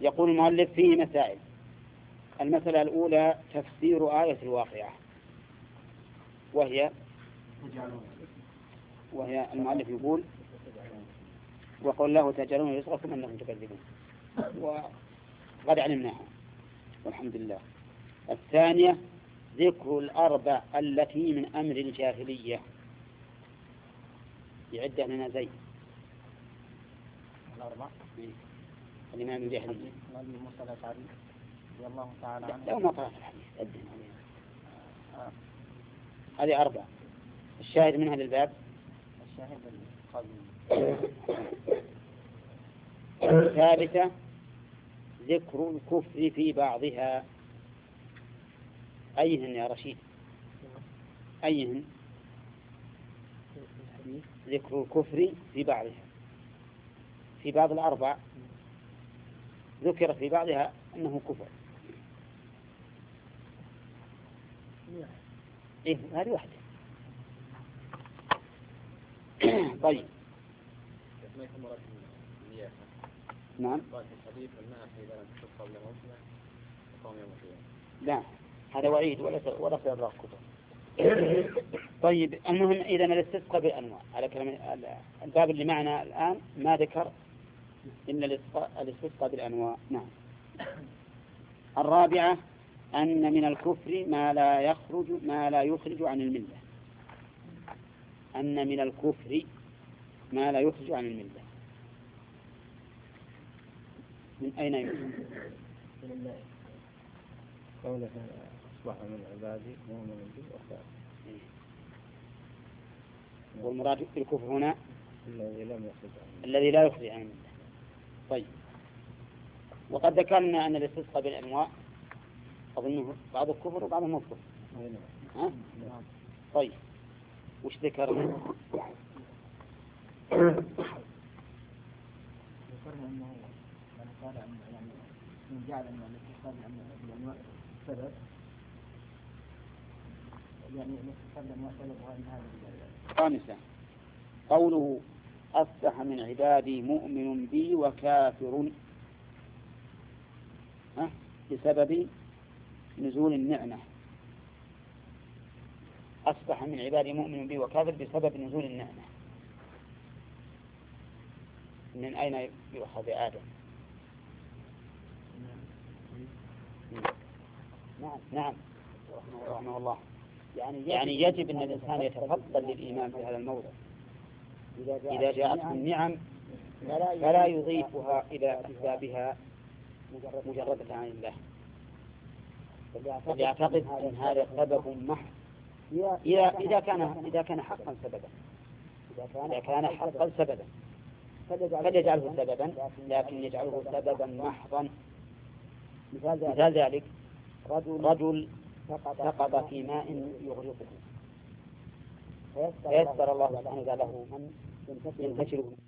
يقول المؤلف فيه مسائل. المسألة الأولى تفسير آية الواقعة، وهي المؤلف يقول وقال له تجعلون رزقكم أنكم تكذبون، وقد علمناها والحمد لله. الثانية ذكر الأربع التي من أمر الجاهلية، يعد لنا زي الأربع الإمام الجاهلية موسى الأشعري رضي الله تعالى عنه. لو ما قرأت الحديث أدنى هذه أربع. الشاهد منها للباب. الشاهد الثالثة ذكر الكفر في بعضها. أيهن يا رشيد؟ أيهن؟ ذكر الكفر في بعضها، في بعض الأربع ذكر في بعضها أنه كفر. إيه هذه واحدة. طيب نعم. لا هذا وعيد ولا في أبراق كفر. طيب المهم إذا الاستسقاء بالأنواع على كلام الباب اللي معنا الآن ما ذكر إن الاستسقاء بالأنواع. نعم. الرابعة أن من الكفر ما لا يخرج عن الملة. أن من الكفر ما لا يخرج عن الملة. من أين يخرج؟ من الله. قوله أصبح من عبادي مؤمن بي وكافر. والمراد بالكفر هنا الذي لا يخرج عن الملة. طيب وقد ذكرنا أن الاستسقاء بالأنواع أظنه بعض الكفر وبعض الكفر. ها؟ طيب وش ذكرنا؟ ذكرنا أنه من قال يعني من جعل أن الاستسقاء بالأنواع سبب، يعني الاستسقاء بالأنواع سبب وأن هذا. خامسا قوله أصبح من عبادي مؤمن بي وكافر بسبب نزول النعمة. أصبح من عبادي مؤمن بي وكافر بسبب نزول النعمة. من أين يؤخذ آدم؟ نعم رحمه الله. يعني يجب أن الإنسان يتفضل للإيمان في هذا الموضع. إذا جاءته النعم فلا يضيفها إلى أسبابها مجردة عن الله، بل يعتقد أن هذا سبب محض إذا كان حقا سببا. إذا كان حقا سببا فليجعله سببا، لكن يجعله سببا محضا. مثال ذلك رجل سقط في ماء يغرقه فيسر الله سبحانه له من ينتشره